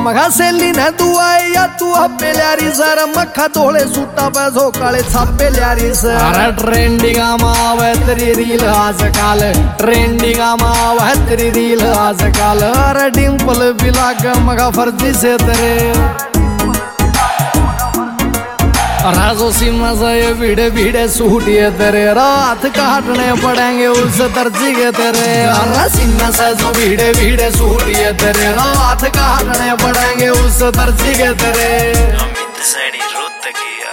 मगा सेली ने तू आए या तू हप्पे ल्यारी सर मक्खा तोड़े सूटा पे जो काले छापे ल्यारी सर। अरे ट्रेंडिंग आवे तेरी रील आजकल, ट्रेंडिंग आवे तेरी रील आजकल। अरे डिम्पल भी लाग मगा फर्जी से तेरे राजो सीमा से ये भीड़े भीड़े सूट ये तेरे रात काटने पड़ेंगे उस दर्जी के तेरे। सीमा से जो भीड़े भीड़े सूट ये तेरे रात काटने पड़ेंगे उस दर्जी के तेरे। अमित सैनी रुत किया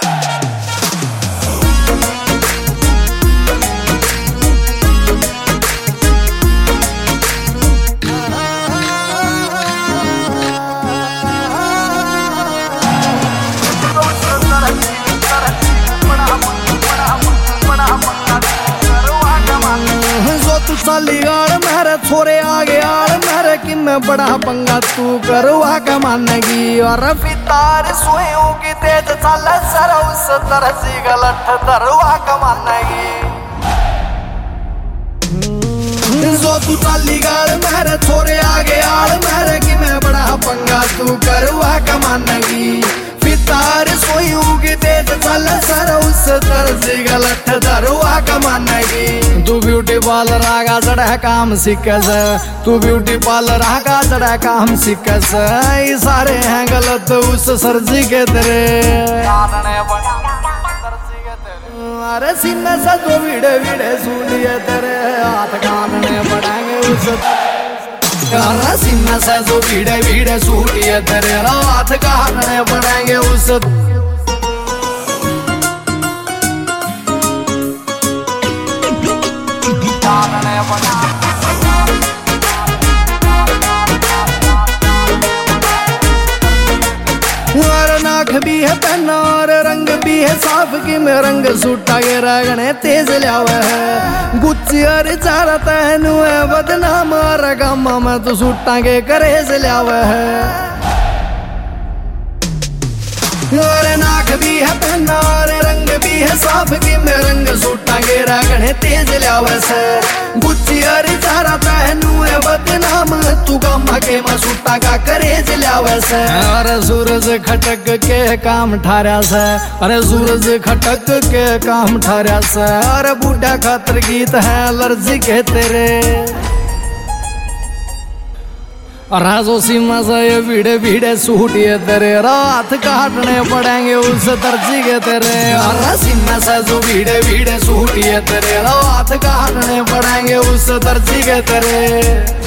साली गाड़ मेरे छोरे आगे आड़ मेरे कि मैं बड़ा पंगा तू करवा के मानेगी। और फितार सोयों की तेज चल सर उस तरसी गलत दरवा के मानेगी। जो तू साली गाड़ मेरे छोरे आगे आड़ मेरे कि मैं बड़ा पंगा तू करवा के मानेगी। फितार सोयों की तेज चल सर उस तरसी गलत दरवा के मानेगी। तू ब्यूटी पार्लर आगा चढ़ा काम सीखस, तू ब्यूटी पार्लर आगा चढ़ा काम सीखस। ये सारे हैं गलत उस सरजी के तेरे। अरे सीने से तो वीड़े वीड़े सूलिए तेरे हाथ काटने पड़ेंगे उस। अरे सीने से तो वीड़े वीड़े सूलिए तेरे हाथ काटने पड़ेंगे उस। नाक भी है पहना और रंग भी है साफ की मैं रंग सूटा के रगने तेज लियावे है। गुच्ची और चारा तहनु है बदनाम और गामा में तो सूटा के करेज लियावे है। और नाक भी है पहना और रंग भी है साफ की मैं रंग सूटा के रगने तेज लियावे से। गुच्ची और चारा तहनु है बदनाम तू गामा के मसूटा का करेज लियावे से। अरे सूरज खटक के काम ठारा से, अरे सूरज खटक के काम ठारा से। अरे बूढ़ा खातर गीत है लर्जी के तेरे। राजो सीमा से ये भीड़े भीड़े सूट ये तेरे रात काटने पड़ेंगे उस दर्जी के तेरे। सीमा से जो भीड़े भीड़े सूट ये तेरे रात काटने पड़ेंगे उस दर्जी के तेरे।